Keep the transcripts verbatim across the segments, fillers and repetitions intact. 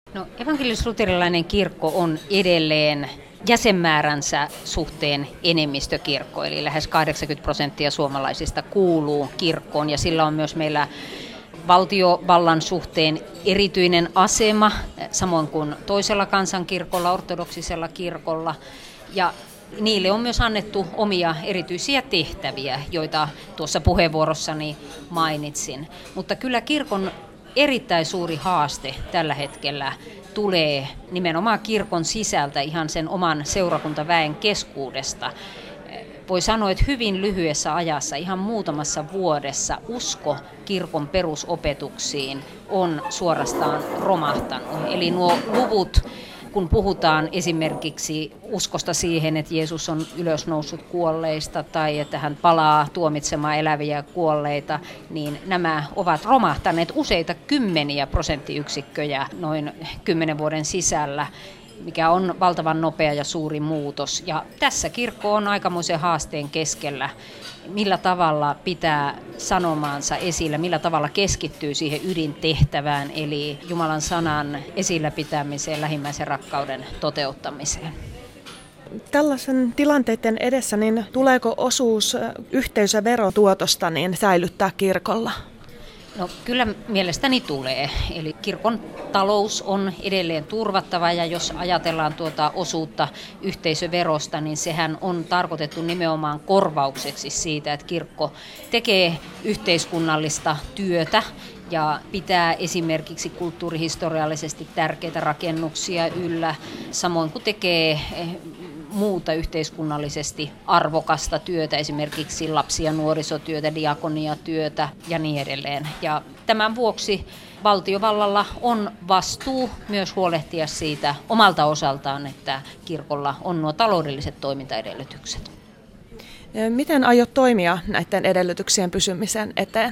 No, evankelis-luterilainen kirkko on edelleen jäsenmääränsä suhteen enemmistökirkko, eli lähes kahdeksankymmentä prosenttia suomalaisista kuuluu kirkkoon, ja sillä on myös meillä valtiovallan suhteen erityinen asema, samoin kuin toisella kansankirkolla, ortodoksisella kirkolla, ja niille on myös annettu omia erityisiä tehtäviä, joita tuossa puheenvuorossani mainitsin. Mutta kyllä kirkon erittäin suuri haaste tällä hetkellä tulee nimenomaan kirkon sisältä, ihan sen oman seurakuntaväen keskuudesta. Voi sanoa, että hyvin lyhyessä ajassa, ihan muutamassa vuodessa, usko kirkon perusopetuksiin on suorastaan romahtanut. Eli nuo luvut, kun puhutaan esimerkiksi uskosta siihen, että Jeesus on ylösnoussut kuolleista tai että hän palaa tuomitsemaan eläviä kuolleita, niin nämä ovat romahtaneet useita kymmeniä prosenttiyksikköjä noin kymmenen vuoden sisällä, mikä on valtavan nopea ja suuri muutos. Ja tässä kirkko on aikamoisen haasteen keskellä, millä tavalla pitää sanomaansa esillä, millä tavalla keskittyy siihen ydintehtävään, eli Jumalan sanan esillä pitämiseen, lähimmäisen rakkauden toteuttamiseen. Tällaisen tilanteiden edessä, niin tuleeko osuus yhteisöverotuotosta niin säilyttää kirkolla? No kyllä mielestäni tulee. Eli kirkon talous on edelleen turvattava, ja jos ajatellaan tuota osuutta yhteisöverosta, niin sehän on tarkoitettu nimenomaan korvaukseksi siitä, että kirkko tekee yhteiskunnallista työtä ja pitää esimerkiksi kulttuurihistoriallisesti tärkeitä rakennuksia yllä, samoin kuin tekee muuta yhteiskunnallisesti arvokasta työtä, esimerkiksi lapsi- ja nuorisotyötä, diakoniatyötä ja niin edelleen. Ja tämän vuoksi valtiovallalla on vastuu myös huolehtia siitä omalta osaltaan, että kirkolla on nuo taloudelliset toimintaedellytykset. Miten aiot toimia näiden edellytyksien pysymisen eteen?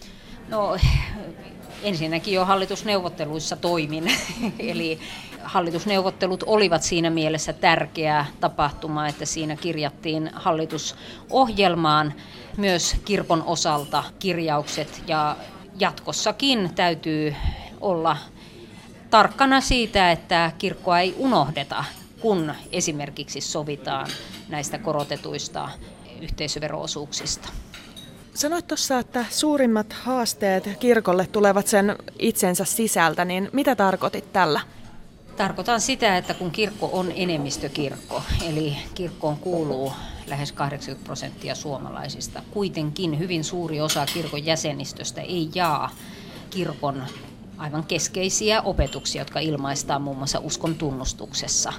No, ensinnäkin jo hallitusneuvotteluissa toimin, eli hallitusneuvottelut olivat siinä mielessä tärkeä tapahtuma, että siinä kirjattiin hallitusohjelmaan myös kirkon osalta kirjaukset, ja jatkossakin täytyy olla tarkkana siitä, että kirkkoa ei unohdeta, kun esimerkiksi sovitaan näistä korotetuista yhteisövero-osuuksista. Sanoit tuossa, että suurimmat haasteet kirkolle tulevat sen itsensä sisältä, niin mitä tarkoitit tällä? Tarkoitan sitä, että kun kirkko on enemmistökirkko, eli kirkkoon kuuluu lähes kahdeksankymmentä prosenttia suomalaisista, kuitenkin hyvin suuri osa kirkon jäsenistöstä ei jaa kirkon aivan keskeisiä opetuksia, jotka ilmaistaan muun muassa uskon tunnustuksessa.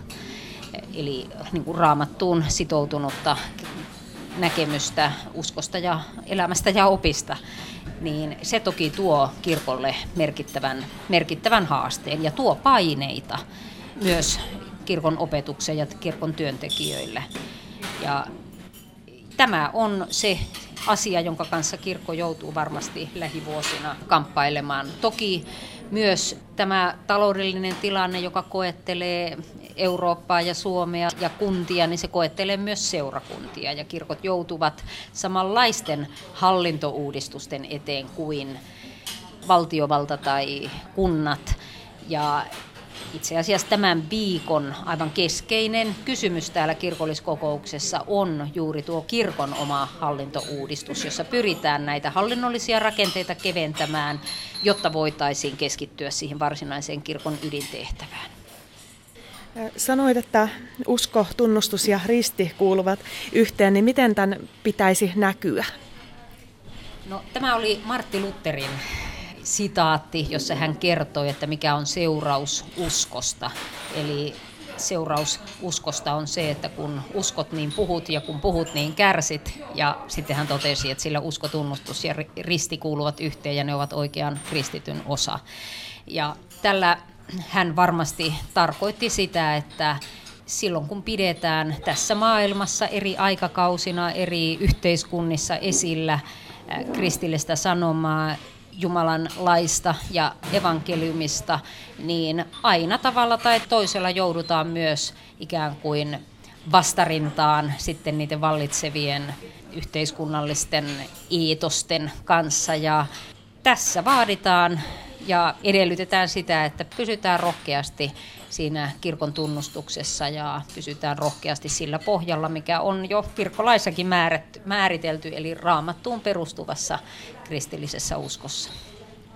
Eli niin kuin Raamattuun sitoutunutta näkemystä uskosta ja elämästä ja opista, niin se toki tuo kirkolle merkittävän, merkittävän haasteen ja tuo paineita myös kirkon opetukseen ja kirkon työntekijöille. Ja tämä on se asia, jonka kanssa kirkko joutuu varmasti lähivuosina kamppailemaan. Toki myös tämä taloudellinen tilanne, joka koettelee Eurooppaa ja Suomea ja kuntia, niin se koettelee myös seurakuntia, ja kirkot joutuvat samanlaisten hallintouudistusten eteen kuin valtiovalta tai kunnat. Ja itse asiassa tämän viikon aivan keskeinen kysymys täällä kirkolliskokouksessa on juuri tuo kirkon oma hallintouudistus, jossa pyritään näitä hallinnollisia rakenteita keventämään, jotta voitaisiin keskittyä siihen varsinaiseen kirkon ydintehtävään. Sanoit, että usko, tunnustus ja risti kuuluvat yhteen, niin miten tämän pitäisi näkyä? No, tämä oli Martti Lutherin sitaatti, jossa hän kertoi, että mikä on seuraus uskosta. Eli seuraus uskosta on se, että kun uskot, niin puhut, ja kun puhut, niin kärsit. Ja sitten hän totesi, että sillä usko, tunnustus ja risti kuuluvat yhteen, ja ne ovat oikean kristityn osa. Ja tällä hän varmasti tarkoitti sitä, että silloin kun pidetään tässä maailmassa eri aikakausina, eri yhteiskunnissa esillä kristillistä sanomaa, Jumalan laista ja evankeliumista, niin aina tavalla tai toisella joudutaan myös ikään kuin vastarintaan sitten niiden vallitsevien yhteiskunnallisten iitosten kanssa. Ja tässä vaaditaan ja edellytetään sitä, että pysytään rohkeasti siinä kirkon tunnustuksessa ja pysytään rohkeasti sillä pohjalla, mikä on jo kirkkolaissakin määritelty, eli Raamattuun perustuvassa kristillisessä uskossa.